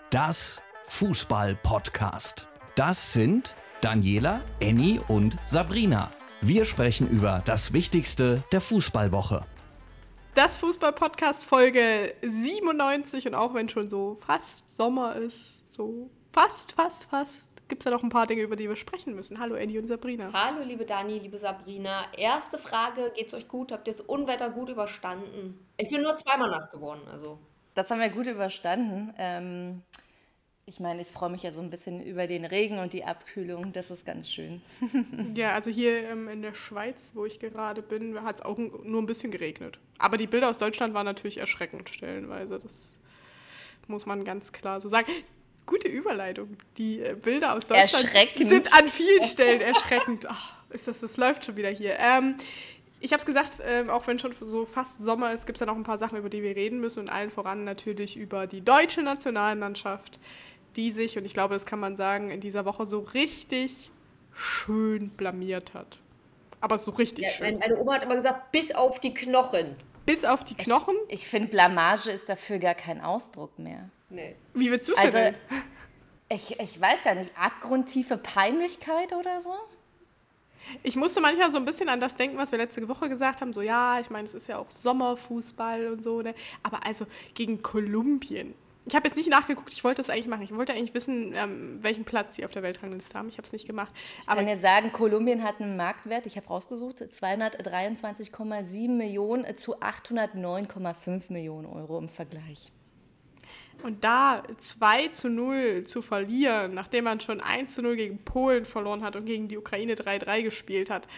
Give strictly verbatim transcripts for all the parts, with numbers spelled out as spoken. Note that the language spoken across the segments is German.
Das Fußball-Podcast. Das sind Daniela, Annie und Sabrina. Wir sprechen über das Wichtigste der Fußballwoche. Das Fußball-Podcast Folge siebenundneunzig und auch wenn schon so fast Sommer ist, so fast, fast, fast, gibt es ja noch ein paar Dinge, über die wir sprechen müssen. Hallo Annie und Sabrina. Hallo liebe Dani, liebe Sabrina. Erste Frage, geht's euch gut? Habt ihr das Unwetter gut überstanden? Ich bin nur zweimal nass geworden, also. Das haben wir gut überstanden. Ähm, ich meine, ich freue mich ja so ein bisschen über den Regen und die Abkühlung. Das ist ganz schön. Ja, also hier ähm, in der Schweiz, wo ich gerade bin, hat es auch n- nur ein bisschen geregnet. Aber die Bilder aus Deutschland waren natürlich erschreckend stellenweise. Das muss man ganz klar so sagen. Gute Überleitung. Die äh, Bilder aus Deutschland Erschreckend. sind an vielen Stellen erschreckend. Ach, ist das, das läuft schon wieder hier. Ähm, ich habe es gesagt, ähm, auch wenn schon so fast Sommer ist, gibt es ja noch ein paar Sachen, über die wir reden müssen. Und allen voran natürlich über die deutsche Nationalmannschaft, die sich, und ich glaube, das kann man sagen, in dieser Woche so richtig schön blamiert hat. Aber so richtig Ja, schön. meine Oma hat immer gesagt, bis auf die Knochen. Bis auf die Knochen. Ich, ich finde, Blamage ist dafür gar kein Ausdruck mehr. Nee. Wie würdest du es Also, denn? ich, ich weiß gar nicht, abgrundtiefe Peinlichkeit oder so? Ich musste manchmal so ein bisschen an das denken, was wir letzte Woche gesagt haben. So, ja, ich meine, es ist ja auch Sommerfußball und so. Ne? Aber also gegen Kolumbien. Ich habe jetzt nicht nachgeguckt, ich wollte das eigentlich machen. Ich wollte eigentlich wissen, ähm, welchen Platz sie auf der Weltrangliste haben. Ich habe es nicht gemacht. Ich Aber kann dir sagen, Kolumbien hat einen Marktwert, ich habe rausgesucht, zweihundertdreiundzwanzig Komma sieben Millionen zu achthundertneun Komma fünf Millionen Euro im Vergleich. und da zwei zu null zu verlieren, nachdem man schon eins zu null gegen Polen verloren hat und gegen die Ukraine drei drei gespielt hat,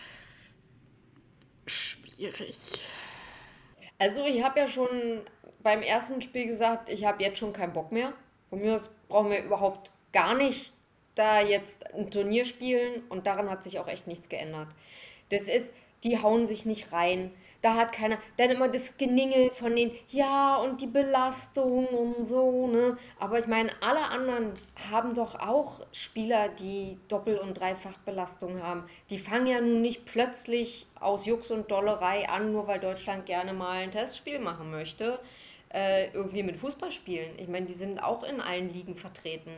schwierig. Also ich habe ja schon beim ersten Spiel gesagt, ich habe jetzt schon keinen Bock mehr. Von mir aus brauchen wir überhaupt gar nicht da jetzt ein Turnier spielen und daran hat sich auch echt nichts geändert. Das ist, die hauen sich nicht rein. Da hat keiner, dann immer das Geningel von den, ja und die Belastung und so, ne. Aber ich meine, alle anderen haben doch auch Spieler, die Doppel- und Dreifachbelastung haben. Die fangen ja nun nicht plötzlich aus Jux und Dollerei an, nur weil Deutschland gerne mal ein Testspiel machen möchte, äh, irgendwie mit Fußball spielen. Ich meine, die sind auch in allen Ligen vertreten.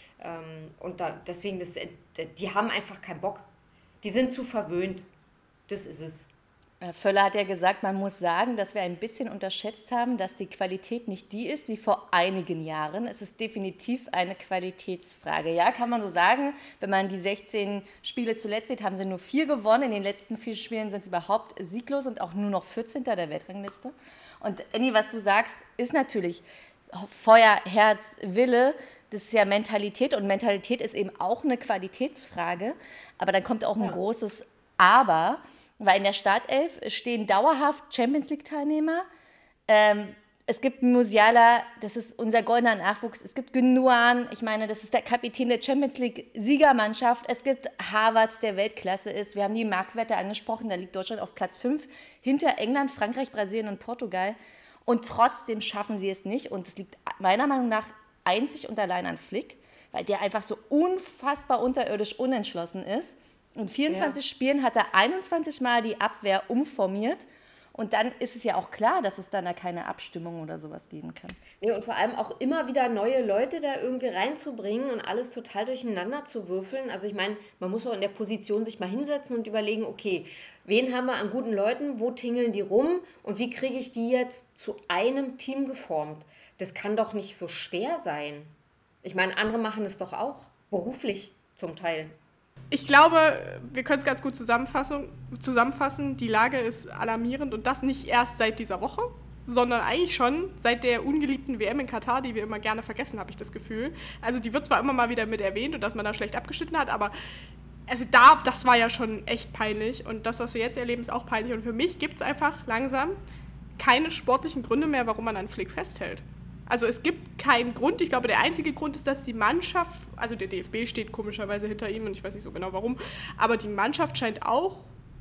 Ähm, und da, deswegen, das, die haben einfach keinen Bock. Die sind zu verwöhnt. Das ist es. Herr Völler hat ja gesagt, man muss sagen, dass wir ein bisschen unterschätzt haben, dass die Qualität nicht die ist wie vor einigen Jahren. Es ist definitiv eine Qualitätsfrage. Ja, kann man so sagen. Wenn man die sechzehn Spiele zuletzt sieht, haben sie nur vier gewonnen. In den letzten vier Spielen sind sie überhaupt sieglos und auch nur noch vierzehnter der Weltrangliste. Und Annie, was du sagst, ist natürlich Feuer, Herz, Wille. Das ist ja Mentalität und Mentalität ist eben auch eine Qualitätsfrage. Aber dann kommt auch ein Ja. großes Aber. Weil in der Startelf stehen dauerhaft Champions-League-Teilnehmer. Ähm, es gibt Musiala, das ist unser goldener Nachwuchs. Es gibt Gündoğan, ich meine, das ist der Kapitän der Champions-League-Siegermannschaft. Es gibt Havertz, der Weltklasse ist. Wir haben die Marktwerte angesprochen, da liegt Deutschland auf Platz fünf, hinter England, Frankreich, Brasilien und Portugal. Und trotzdem schaffen sie es nicht. Und es liegt meiner Meinung nach einzig und allein an Flick, weil der einfach so unfassbar unterirdisch unentschlossen ist. In vierundzwanzig Spielen hat er einundzwanzig Mal die Abwehr umformiert. Und dann ist es ja auch klar, dass es dann da keine Abstimmung oder sowas geben kann. Nee, und vor allem auch immer wieder neue Leute da irgendwie reinzubringen und alles total durcheinander zu würfeln. Also ich meine, man muss auch in der Position sich mal hinsetzen und überlegen, okay, wen haben wir an guten Leuten, wo tingeln die rum und wie kriege ich die jetzt zu einem Team geformt? Das kann doch nicht so schwer sein. Ich meine, andere machen es doch auch, beruflich zum Teil. Ich glaube, wir können es ganz gut zusammenfassen. zusammenfassen. Die Lage ist alarmierend und das nicht erst seit dieser Woche, sondern eigentlich schon seit der ungeliebten W M in Katar, die wir immer gerne vergessen, habe ich das Gefühl. Also die wird zwar immer mal wieder mit erwähnt und dass man da schlecht abgeschnitten hat, aber also da, das war ja schon echt peinlich und das, was wir jetzt erleben, ist auch peinlich. Und für mich gibt es einfach langsam keine sportlichen Gründe mehr, warum man an Flick festhält. Also es gibt keinen Grund. Ich glaube, der einzige Grund ist, dass die Mannschaft, also der D F B steht komischerweise hinter ihm und ich weiß nicht so genau warum, aber die Mannschaft scheint auch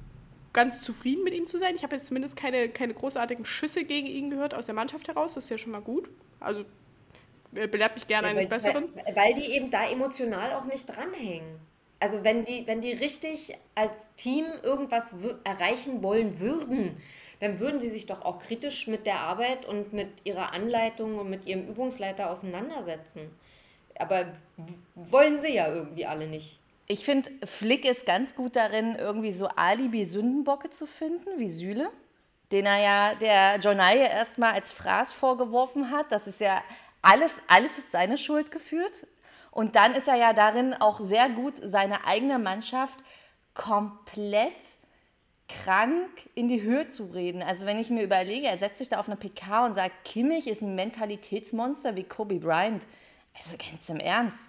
ganz zufrieden mit ihm zu sein. Ich habe jetzt zumindest keine, keine großartigen Schüsse gegen ihn gehört aus der Mannschaft heraus. Das ist ja schon mal gut. Also äh, belehrt mich gerne Ja, eines weil, Besseren. weil, weil die eben da emotional auch nicht dranhängen. Also wenn die, wenn die richtig als Team irgendwas w- erreichen wollen würden, dann würden sie sich doch auch kritisch mit der Arbeit und mit ihrer Anleitung und mit ihrem Übungsleiter auseinandersetzen. Aber w- wollen sie ja irgendwie alle nicht. Ich finde, Flick ist ganz gut darin, irgendwie so Alibi-Sündenbocke zu finden, wie Süle, den er ja der Jonaille erstmal als Fraß vorgeworfen hat. Das ist ja alles, alles ist seine Schuld geführt. Und dann ist er ja darin auch sehr gut, seine eigene Mannschaft komplett krank in die Höhe zu reden. Also wenn ich mir überlege, er setzt sich da auf eine P K und sagt, Kimmich ist ein Mentalitätsmonster wie Kobe Bryant. Also ganz im Ernst.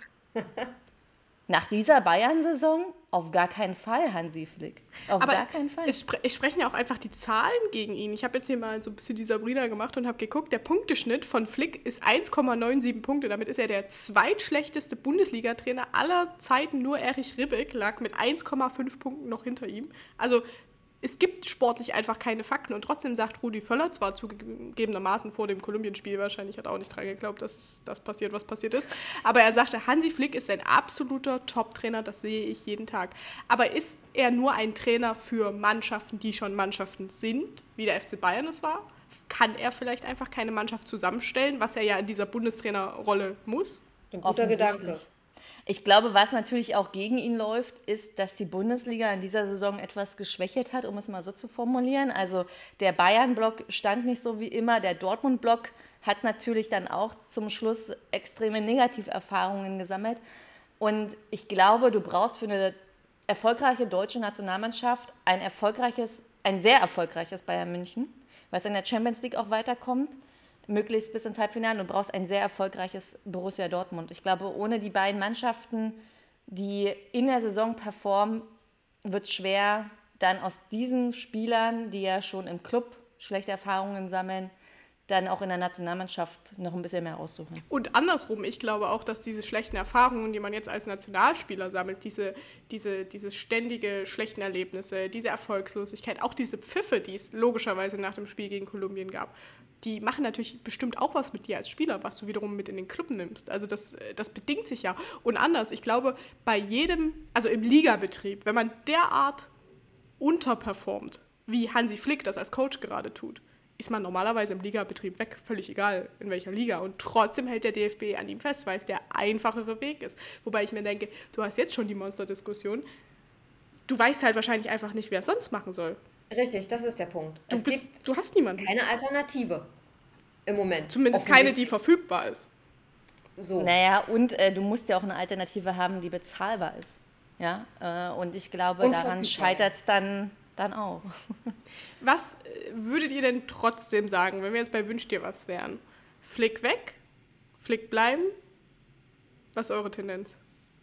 Nach dieser Bayern-Saison auf gar keinen Fall, Hansi Flick. Auf Aber gar es, keinen Fall. es, spre es sprechen ja auch einfach die Zahlen gegen ihn. Ich habe jetzt hier mal so ein bisschen die Sabrina gemacht und habe geguckt, der Punkteschnitt von Flick ist eins Komma siebenundneunzig Punkte. Damit ist er der zweitschlechteste Bundesliga-Trainer aller Zeiten. Nur Erich Ribbeck lag mit eins Komma fünf Punkten noch hinter ihm. Also es gibt sportlich einfach keine Fakten. Und trotzdem sagt Rudi Völler, zwar zugegebenermaßen vor dem Kolumbien-Spiel, wahrscheinlich hat er auch nicht dran geglaubt, dass das passiert, was passiert ist, aber er sagte, Hansi Flick ist ein absoluter Top-Trainer, das sehe ich jeden Tag. Aber ist er nur ein Trainer für Mannschaften, die schon Mannschaften sind, wie der F C Bayern es war? Kann er vielleicht einfach keine Mannschaft zusammenstellen, was er ja in dieser Bundestrainerrolle muss? Ein guter Gedanke. Ich glaube, was natürlich auch gegen ihn läuft, ist, dass die Bundesliga in dieser Saison etwas geschwächelt hat, um es mal so zu formulieren. Also der Bayern-Block stand nicht so wie immer, der Dortmund-Block hat natürlich dann auch zum Schluss extreme Negativerfahrungen gesammelt. Und ich glaube, du brauchst für eine erfolgreiche deutsche Nationalmannschaft ein erfolgreiches, ein sehr erfolgreiches Bayern München, was in der Champions League auch weiterkommt, möglichst bis ins Halbfinale. Du brauchst ein sehr erfolgreiches Borussia Dortmund. Ich glaube, ohne die beiden Mannschaften, die in der Saison performen, wird es schwer, dann aus diesen Spielern, die ja schon im Club schlechte Erfahrungen sammeln, dann auch in der Nationalmannschaft noch ein bisschen mehr raussuchen. Und andersrum, ich glaube auch, dass diese schlechten Erfahrungen, die man jetzt als Nationalspieler sammelt, diese, diese, diese ständige schlechten Erlebnisse, diese Erfolgslosigkeit, auch diese Pfiffe, die es logischerweise nach dem Spiel gegen Kolumbien gab, die machen natürlich bestimmt auch was mit dir als Spieler, was du wiederum mit in den Club nimmst. Also das, das bedingt sich ja. Und anders, ich glaube, bei jedem, also im Ligabetrieb, wenn man derart unterperformt, wie Hansi Flick das als Coach gerade tut, ist man normalerweise im Ligabetrieb weg, völlig egal in welcher Liga. Und trotzdem hält der D F B an ihm fest, weil es der einfachere Weg ist. Wobei ich mir denke, du hast jetzt schon die Monsterdiskussion, du weißt halt wahrscheinlich einfach nicht, wer es sonst machen soll. Richtig, das ist der Punkt. Du, es bist, gibt du hast niemanden. keine Alternative im Moment. Zumindest keine, die verfügbar ist. So. Naja, und äh, du musst ja auch eine Alternative haben, die bezahlbar ist. Ja? Äh, und ich glaube, Und daran verfügbar. scheitert es dann, dann auch. Was äh, würdet ihr denn trotzdem sagen, wenn wir jetzt bei Wünsch dir was wären? Flick weg? Flick bleiben? Was ist eure Tendenz?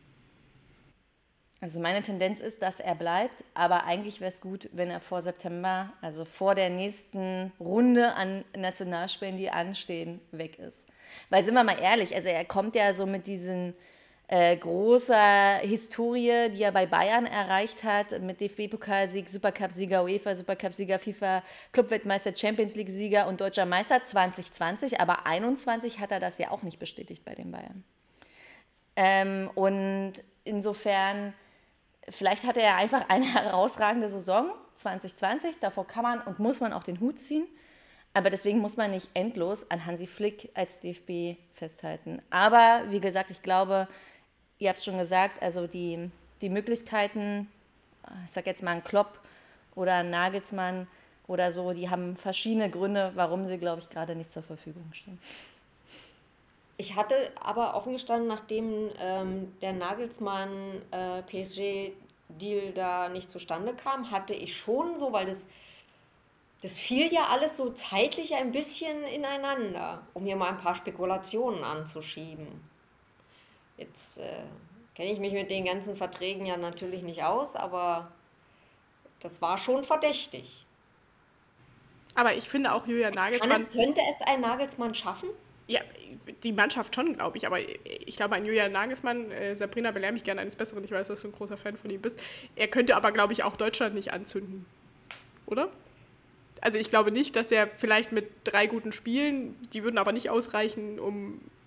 Also meine Tendenz ist, dass er bleibt, aber eigentlich wäre es gut, wenn er vor September, also vor der nächsten Runde an Nationalspielen, die anstehen, weg ist. Weil, sind wir mal ehrlich, also er kommt ja so mit diesen äh, großer Historie, die er bei Bayern erreicht hat, mit D F B-Pokalsieg, Supercup-Sieger, UEFA, Supercup-Sieger, FIFA, Clubweltmeister, Champions League-Sieger und Deutscher Meister zwanzig zwanzig, aber einundzwanzig hat er das ja auch nicht bestätigt bei den Bayern. Ähm, und insofern, vielleicht hatte er einfach eine herausragende Saison, zwanzig zwanzig, davor kann man und muss man auch den Hut ziehen, aber deswegen muss man nicht endlos an Hansi Flick als D F B festhalten. Aber wie gesagt, ich glaube, ihr habt es schon gesagt, also die, die Möglichkeiten, ich sag jetzt mal ein Klopp oder ein Nagelsmann oder so, die haben verschiedene Gründe, warum sie, glaube ich, gerade nicht zur Verfügung stehen. Ich hatte aber offen gestanden, nachdem ähm, der Nagelsmann-P S G-Deal da nicht zustande kam, hatte ich schon so, weil das, das fiel ja alles so zeitlich ein bisschen ineinander, um hier mal ein paar Spekulationen anzuschieben. Jetzt äh, kenne ich mich mit den ganzen Verträgen ja natürlich nicht aus, aber das war schon verdächtig. Aber ich finde auch Julian Nagelsmann... Hannes, könnte es ein Nagelsmann schaffen? Ja, die Mannschaft schon, glaube ich. Aber ich glaube, ein Julian Nagelsmann, äh, Sabrina, belehr mich gerne eines Besseren. Ich weiß, dass du ein großer Fan von ihm bist. Er könnte aber, glaube ich, auch Deutschland nicht anzünden. Oder? Also ich glaube nicht, dass er vielleicht mit drei guten Spielen, die würden aber nicht ausreichen, um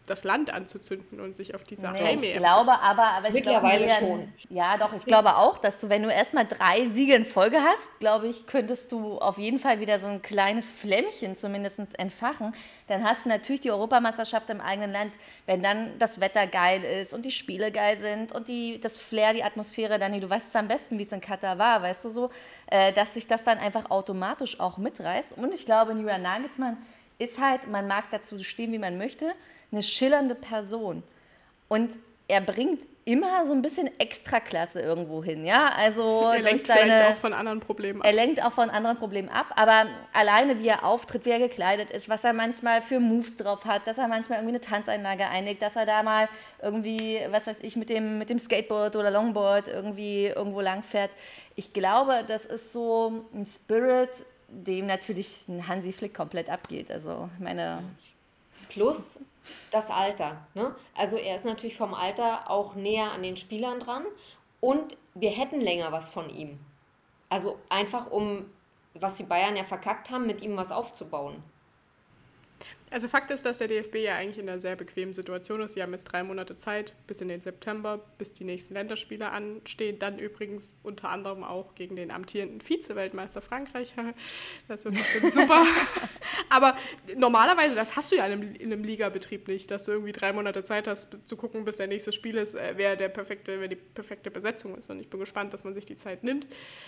das Land anzuzünden und sich auf diese Nee, Heim-E ich M glaube aber, aber ich Mittlerweile glaube, schon. Ja, doch, ich glaube auch, dass du, wenn du erstmal drei Siege in Folge hast, glaube ich, könntest du auf jeden Fall wieder so ein kleines Flämmchen zumindest entfachen. Dann hast du natürlich die Europameisterschaft im eigenen Land, wenn dann das Wetter geil ist und die Spiele geil sind und die, das Flair, die Atmosphäre, Dani, du weißt es am besten, wie es in Katar war, weißt du so, äh, dass sich das dann einfach automatisch auch mitreißt. Und ich glaube, Julian Nagelsmann ist halt, man mag dazu stehen, wie man möchte, eine schillernde Person. Und er bringt immer so ein bisschen Extraklasse irgendwo hin, ja, also Er durch lenkt seine... vielleicht auch von anderen Problemen ab. Er lenkt auch von anderen Problemen ab, aber alleine wie er auftritt, wie er gekleidet ist, was er manchmal für Moves drauf hat, dass er manchmal irgendwie eine Tanzeinlage einlegt, dass er da mal irgendwie, was weiß ich, mit dem, mit dem Skateboard oder Longboard irgendwie irgendwo langfährt. Ich glaube, das ist so ein Spirit, dem natürlich ein Hansi Flick komplett abgeht. Also meine... Plus das Alter. Ne? Also er ist natürlich vom Alter auch näher an den Spielern dran und wir hätten länger was von ihm. Also einfach um, was die Bayern ja verkackt haben, mit ihm was aufzubauen. Also Fakt ist, dass der D F B ja eigentlich in einer sehr bequemen Situation ist. Sie haben jetzt drei Monate Zeit bis in den September, bis die nächsten Länderspiele anstehen. Dann übrigens unter anderem auch gegen den amtierenden Vize-Weltmeister Frankreich. Das wird bestimmt super. Aber normalerweise, das hast du ja in einem, in einem Ligabetrieb nicht, dass du irgendwie drei Monate Zeit hast, zu gucken, bis der nächste Spiel ist, äh, wer, der perfekte, wer die perfekte Besetzung ist. Und ich bin gespannt, dass man sich die Zeit nimmt,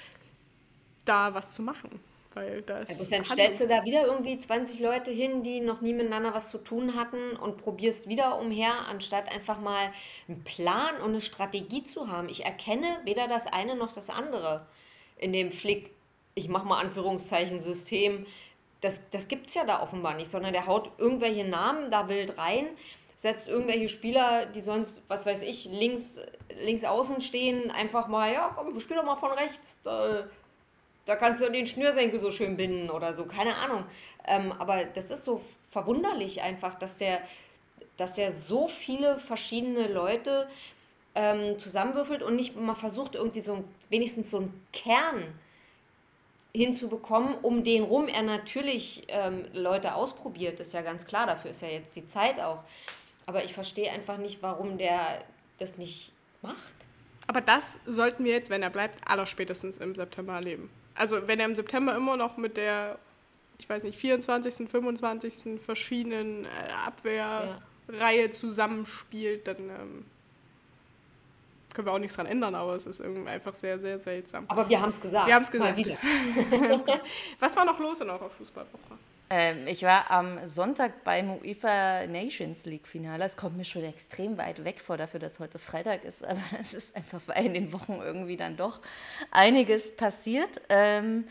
da was zu machen. Weil das Also dann stellst du da wieder irgendwie zwanzig Leute hin, die noch nie miteinander was zu tun hatten und probierst wieder umher, anstatt einfach mal einen Plan und eine Strategie zu haben. Ich erkenne weder das eine noch das andere in dem Flick, ich mach mal Anführungszeichen, System. Das, das gibt es ja da offenbar nicht, sondern der haut irgendwelche Namen da wild rein, setzt irgendwelche Spieler, die sonst, was weiß ich, links, links außen stehen, einfach mal, ja komm, spiel doch mal von rechts, da, da kannst du den Schnürsenkel so schön binden oder so, keine Ahnung. Ähm, aber das ist so verwunderlich einfach, dass der, dass der so viele verschiedene Leute ähm, zusammenwürfelt und nicht mal versucht, irgendwie so ein, wenigstens so einen Kern hinzubekommen, um den rum er natürlich ähm, Leute ausprobiert, ist ja ganz klar, dafür ist ja jetzt die Zeit auch. Aber ich verstehe einfach nicht, warum der das nicht macht. Aber das sollten wir jetzt, wenn er bleibt, allerspätestens im September erleben. Also wenn er im September immer noch mit der, ich weiß nicht, vierundzwanzigsten, fünfundzwanzigsten verschiedenen äh, Abwehrreihe zusammenspielt, dann ähm, können wir auch nichts dran ändern, aber es ist irgendwie einfach sehr, sehr seltsam. Aber wir haben es gesagt. Wir haben es gesagt. Mal wieder. Was war noch los in eurer Fußballwoche? Ähm, ich war am Sonntag beim UEFA Nations League Finale. Es kommt mir schon extrem weit weg vor dafür, dass heute Freitag ist, aber es ist einfach, weil in den Wochen irgendwie dann doch einiges passiert. Ähm,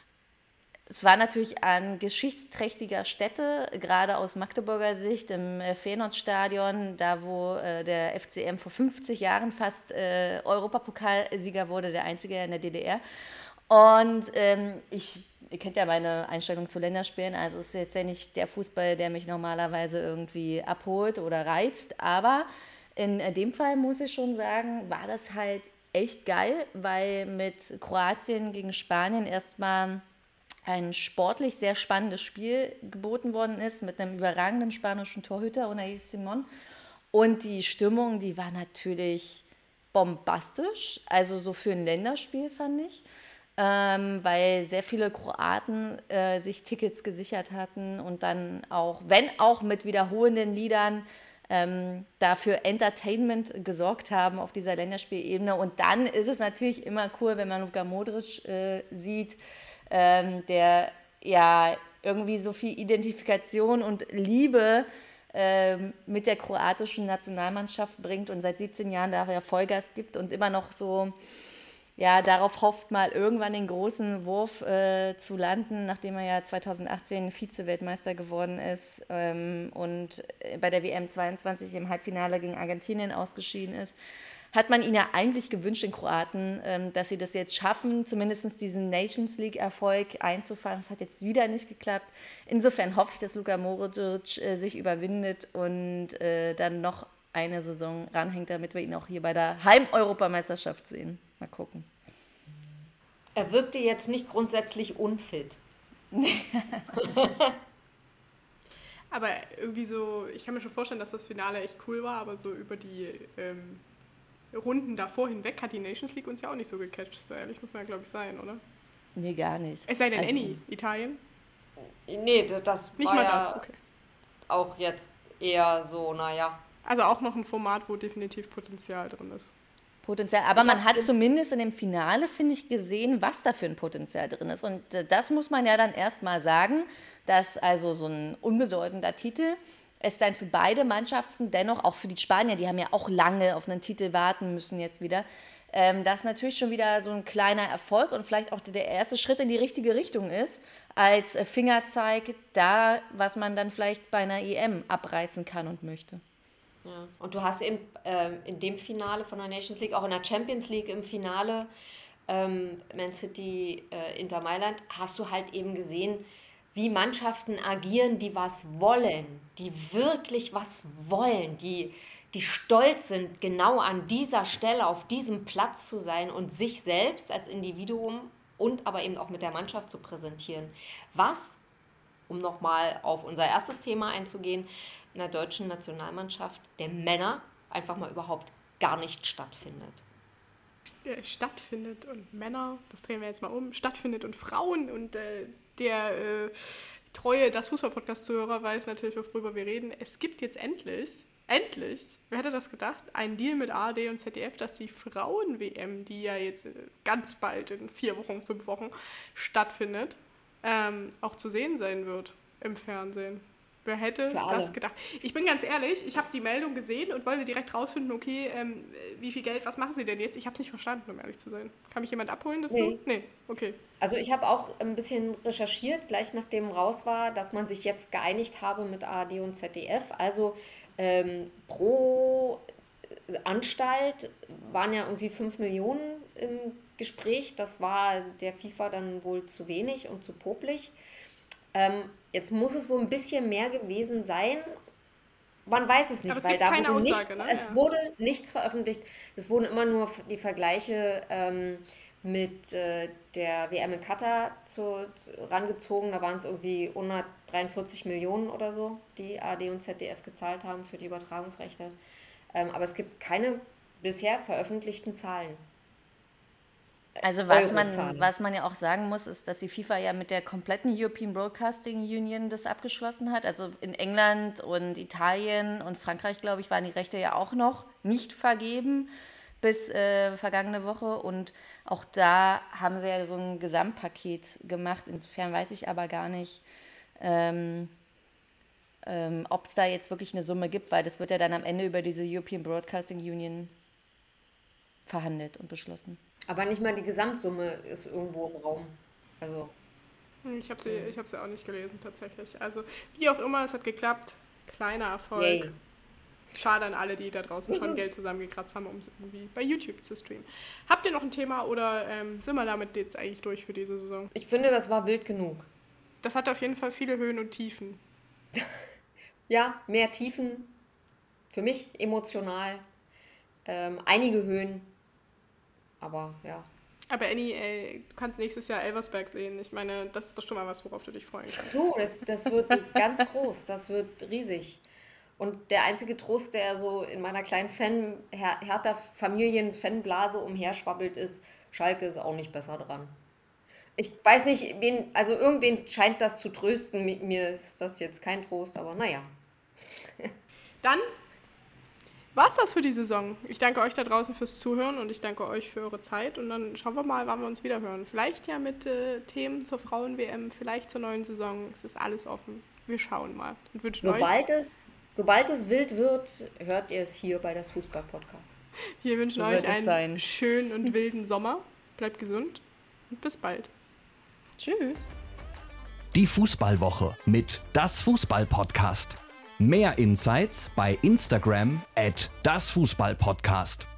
es war natürlich an geschichtsträchtiger Stätte, gerade aus Magdeburger Sicht, im äh, Feyenoord-Stadion, da wo äh, der F C M vor fünfzig Jahren fast äh, Europapokalsieger wurde, der einzige in der D D R. Und ähm, ich, ihr kennt ja meine Einstellung zu Länderspielen, also es ist jetzt ja nicht der Fußball, der mich normalerweise irgendwie abholt oder reizt, aber in dem Fall muss ich schon sagen, war das halt echt geil, weil mit Kroatien gegen Spanien erstmal ein sportlich sehr spannendes Spiel geboten worden ist, mit einem überragenden spanischen Torhüter, Unai Simón. Und die Stimmung, die war natürlich bombastisch, also so für ein Länderspiel fand ich. Ähm, weil sehr viele Kroaten äh, sich Tickets gesichert hatten und dann auch, wenn auch mit wiederholenden Liedern, ähm, dafür Entertainment gesorgt haben auf dieser Länderspielebene. Und dann ist es natürlich immer cool, wenn man Luka Modric äh, sieht, ähm, der ja irgendwie so viel Identifikation und Liebe ähm, mit der kroatischen Nationalmannschaft bringt und seit siebzehn Jahren da ja Vollgas gibt und immer noch so ja, darauf hofft, mal irgendwann den großen Wurf äh, zu landen, nachdem er ja zweitausendachtzehn Vize-Weltmeister geworden ist ähm, und bei der W M zweiundzwanzig im Halbfinale gegen Argentinien ausgeschieden ist, hat man ihn ja eigentlich gewünscht, den Kroaten, ähm, dass sie das jetzt schaffen, zumindest diesen Nations League-Erfolg einzufahren. Das hat jetzt wieder nicht geklappt. Insofern hoffe ich, dass Luka Modric äh, sich überwindet und äh, dann noch eine Saison ranhängt, damit wir ihn auch hier bei der Heim-Europameisterschaft sehen. Mal gucken. Er wirkte jetzt nicht grundsätzlich unfit. Aber irgendwie so, ich kann mir schon vorstellen, dass das Finale echt cool war, aber so über die ähm, Runden davor hinweg hat die Nations League uns ja auch nicht so gecatcht. So ehrlich muss man ja, glaube ich, sein, oder? Nee, gar nicht. Es sei denn, Also- Annie, Italien? Nee, das Nicht war mal ja das, okay. auch jetzt eher so, naja. Also auch noch ein Format, wo definitiv Potenzial drin ist. Potenzial. Aber Ich man hab hat in- zumindest in dem Finale, finde ich, gesehen, was da für ein Potenzial drin ist. Und äh, das muss man ja dann erstmal sagen, dass also so ein unbedeutender Titel es dann für beide Mannschaften dennoch, auch für die Spanier, die haben ja auch lange auf einen Titel warten müssen jetzt wieder, ähm, das natürlich schon wieder so ein kleiner Erfolg und vielleicht auch der erste Schritt in die richtige Richtung ist, als äh, Fingerzeig da, was man dann vielleicht bei einer E M abreißen kann und möchte. Ja. Und du hast eben ähm, in dem Finale von der Nations League, auch in der Champions League im Finale, ähm, Man City, äh, Inter Mailand, hast du halt eben gesehen, wie Mannschaften agieren, die was wollen, die wirklich was wollen, die, die stolz sind, genau an dieser Stelle, auf diesem Platz zu sein und sich selbst als Individuum und aber eben auch mit der Mannschaft zu präsentieren. Was, um nochmal auf unser erstes Thema einzugehen, in der deutschen Nationalmannschaft der Männer einfach mal überhaupt gar nicht stattfindet. äh, stattfindet und Männer, das drehen wir jetzt mal um, stattfindet und Frauen und äh, der äh, treue Das Fußball-Podcast-Zuhörer weiß natürlich, worüber wir reden. Es gibt jetzt endlich, endlich, wer hätte das gedacht, einen Deal mit A R D und Z D F, dass die Frauen-W M, die ja jetzt äh, ganz bald in vier Wochen, fünf Wochen stattfindet, ähm, auch zu sehen sein wird im Fernsehen. Wer hätte Für alle. das gedacht? Ich bin ganz ehrlich, ich habe die Meldung gesehen und wollte direkt rausfinden, okay, ähm, wie viel Geld, was machen sie denn jetzt? Ich habe es nicht verstanden, um ehrlich zu sein. Kann mich jemand abholen dazu? Nee. Nee, okay. Also ich habe auch ein bisschen recherchiert, gleich nachdem raus war, dass man sich jetzt geeinigt habe mit A R D und Z D F. Also ähm, pro Anstalt waren ja irgendwie fünf Millionen im Gespräch. Das war der FIFA dann wohl zu wenig und zu popelig. Ähm, jetzt muss es wohl ein bisschen mehr gewesen sein. Man weiß es nicht, Aber es weil gibt da keine wurde, Aussage, nichts, ne? es Ja. wurde nichts veröffentlicht. Es wurden immer nur die Vergleiche ähm, mit äh, der W M in Katar zu, zu, rangezogen. Da waren es irgendwie hundertdreiundvierzig Millionen oder so, die A R D und Z D F gezahlt haben für die Übertragungsrechte. Ähm, aber es gibt keine bisher veröffentlichten Zahlen. Also was man, Eurozahlen. was man ja auch sagen muss, ist, dass die FIFA ja mit der kompletten European Broadcasting Union das abgeschlossen hat. Also in England und Italien und Frankreich, glaube ich, waren die Rechte ja auch noch nicht vergeben bis äh, vergangene Woche. Und auch da haben sie ja so ein Gesamtpaket gemacht. Insofern weiß ich aber gar nicht, ähm, ähm, ob es da jetzt wirklich eine Summe gibt, weil das wird ja dann am Ende über diese European Broadcasting Union verhandelt und beschlossen. Aber nicht mal die Gesamtsumme ist irgendwo im Raum. Also, Ich habe sie, ich hab sie auch nicht gelesen, tatsächlich. Also, wie auch immer, es hat geklappt. Kleiner Erfolg. yay. Schade an alle, die da draußen schon Geld zusammengekratzt haben, um es irgendwie bei YouTube zu streamen. Habt ihr noch ein Thema oder ähm, sind wir damit jetzt eigentlich durch für diese Saison? Ich finde, das war wild genug. Das hat auf jeden Fall viele Höhen und Tiefen. Ja, mehr Tiefen. Für mich emotional. Ähm, einige Höhen. Aber ja. Aber Annie, ey, du kannst nächstes Jahr Elversberg sehen. Ich meine, das ist doch schon mal was, worauf du dich freuen kannst. Du, das, das wird ganz groß. Das wird riesig. Und der einzige Trost, der so in meiner kleinen Fan, Her Hertha-Familien-Fanblase umherschwabbelt, ist, Schalke ist auch nicht besser dran. Ich weiß nicht, wen, also irgendwen scheint das zu trösten. Mit mir ist das jetzt kein Trost, aber naja. Dann war's das für die Saison. Ich danke euch da draußen fürs Zuhören und ich danke euch für eure Zeit. Und dann schauen wir mal, wann wir uns wieder hören. Vielleicht ja mit äh, Themen zur Frauen-W M, vielleicht zur neuen Saison. Es ist alles offen. Wir schauen mal und wünschen euch, Sobald es, sobald es wild wird, hört ihr es hier bei das Fußball-Podcast. wir wünschen So euch wird es einen sein. schönen und wilden Sommer. Bleibt gesund und bis bald. Tschüss. Die Fußballwoche mit Das Fußball-Podcast. Mehr Insights bei Instagram at Das Fußball-Podcast.